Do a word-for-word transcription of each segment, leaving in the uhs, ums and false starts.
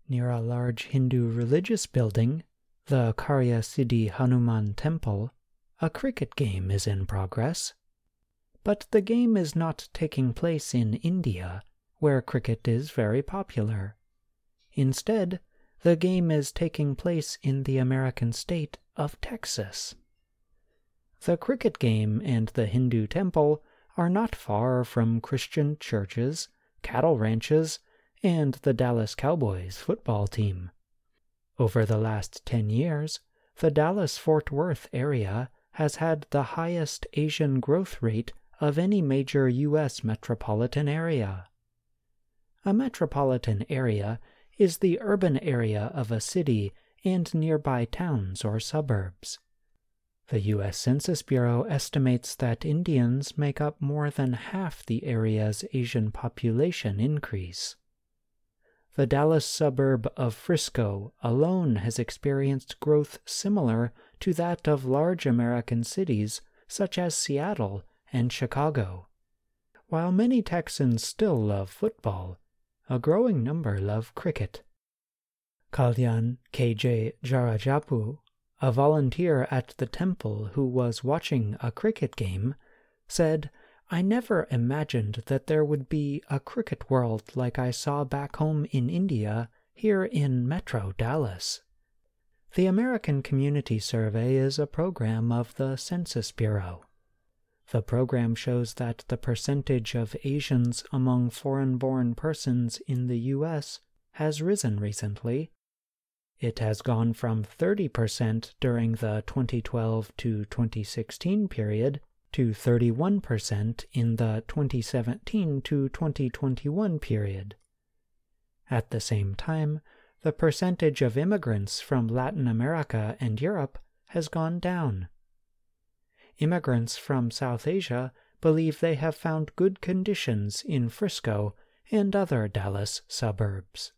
Near a large Hindu religious building, the Karya Siddhi Hanuman Temple, a cricket game is in progress. But the game is not taking place in India, where cricket is very popular. Instead, the game is taking place in the American state of Texas. The cricket game and the Hindu temple are not far from Christian churches, cattle ranches, and the Dallas Cowboys football team. Over the last ten years, the Dallas-Fort Worth area has had the highest Asian growth rate of any major U S metropolitan area. A metropolitan area is the urban area of a city and nearby towns or suburbs. The U S Census Bureau estimates that Indians make up more than half the area's Asian population increase. The Dallas suburb of Frisco alone has experienced growth similar to that of large American cities such as Seattle and Chicago. While many Texans still love football, a growing number love cricket. Kalyan K J Jarajapu, a volunteer at the temple who was watching a cricket game, said, "I never imagined that there would be a cricket world like I saw back home in India here in Metro Dallas." The American Community Survey is a program of the Census Bureau. The program shows that the percentage of Asians among foreign-born persons in the U S has risen recently. It has gone from thirty percent during the twenty twelve to twenty sixteen period to thirty-one percent in the twenty seventeen to twenty twenty-one period. At the same time, the percentage of immigrants from Latin America and Europe has gone down. Immigrants from South Asia believe they have found good conditions in Frisco and other Dallas suburbs.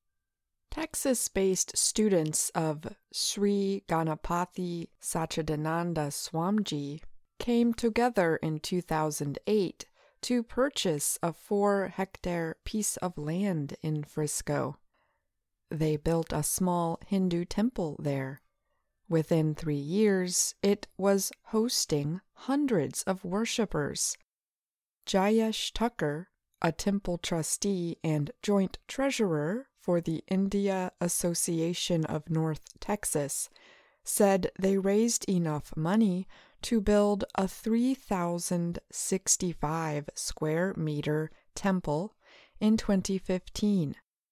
Texas-based students of Sri Ganapathy Sachidananda Swamiji came together in two thousand eight to purchase a four-hectare piece of land in Frisco. They built a small Hindu temple there. Within three years, it was hosting hundreds of worshippers. Jayesh Tucker, a temple trustee and joint treasurer for the India Association of North Texas, said they raised enough money to build a three thousand sixty-five square meter temple in twenty fifteen.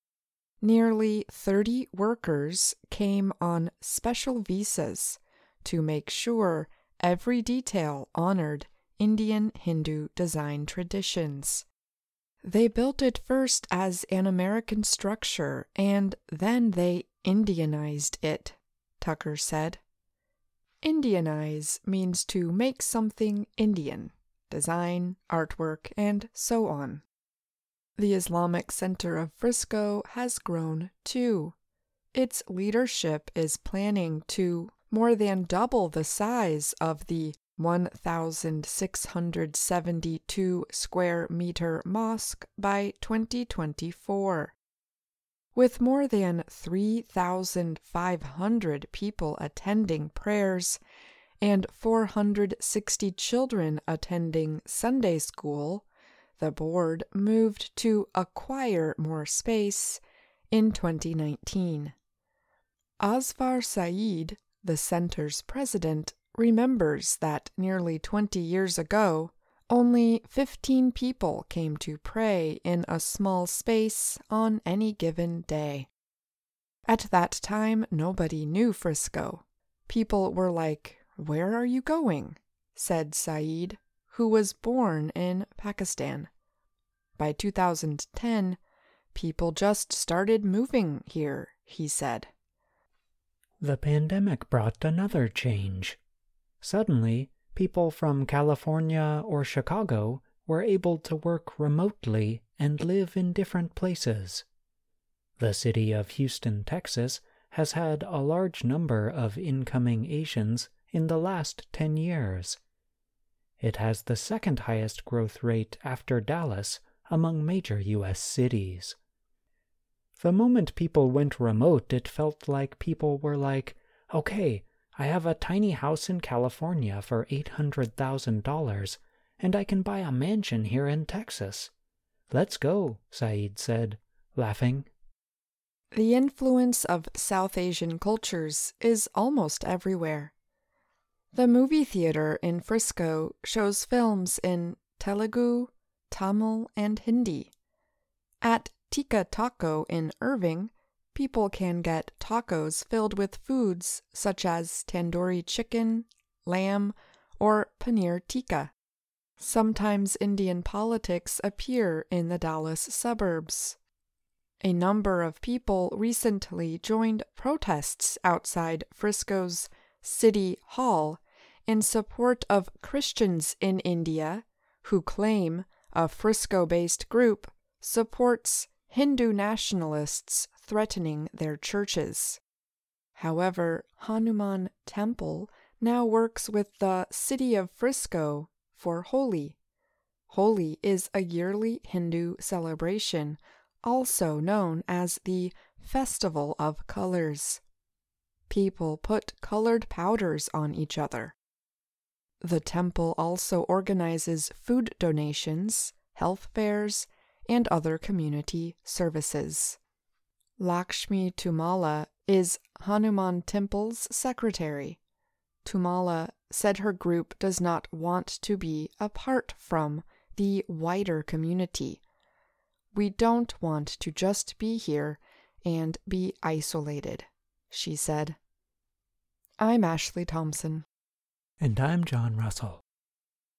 Nearly thirty workers came on special visas to make sure every detail honored Indian Hindu design traditions. They built it first as an American structure, and then they Indianized it, Tucker said. Indianize means to make something Indian, design, artwork, and so on. The Islamic Center of Frisco has grown too. Its leadership is planning to more than double the size of the one thousand six hundred seventy-two square meter mosque by twenty twenty-four. With more than three thousand five hundred people attending prayers and four hundred sixty children attending Sunday school, the board moved to acquire more space in twenty nineteen. Asfar Saeed, the center's president, remembers that nearly twenty years ago, only fifteen people came to pray in a small space on any given day. At that time, nobody knew Frisco. People were like, "Where are you going?" said Saeed, who was born in Pakistan. By two thousand ten, people just started moving here, he said. The pandemic brought another change. Suddenly, people from California or Chicago were able to work remotely and live in different places. The city of Houston, Texas, has had a large number of incoming Asians in the last ten years. It has the second highest growth rate after Dallas among major U S cities. The moment people went remote, it felt like people were like, okay, I have a tiny house in California for eight hundred thousand dollars, and I can buy a mansion here in Texas. Let's go, Saeed said, laughing. The influence of South Asian cultures is almost everywhere. The movie theater in Frisco shows films in Telugu, Tamil, and Hindi. At Tikka Taco in Irving, people can get tacos filled with foods such as tandoori chicken, lamb, or paneer tikka. Sometimes Indian politics appear in the Dallas suburbs. A number of people recently joined protests outside Frisco's City Hall in support of Christians in India who claim a Frisco-based group supports Hindu nationalists threatening their churches. However, Hanuman Temple now works with the city of Frisco for Holi. Holi is a yearly Hindu celebration, also known as the Festival of Colors. People put colored powders on each other. The temple also organizes food donations, health fairs, and other community services. Lakshmi Tumala is Hanuman Temple's secretary. Tumala said her group does not want to be apart from the wider community. We don't want to just be here and be isolated, she said. I'm Ashley Thompson. And I'm John Russell.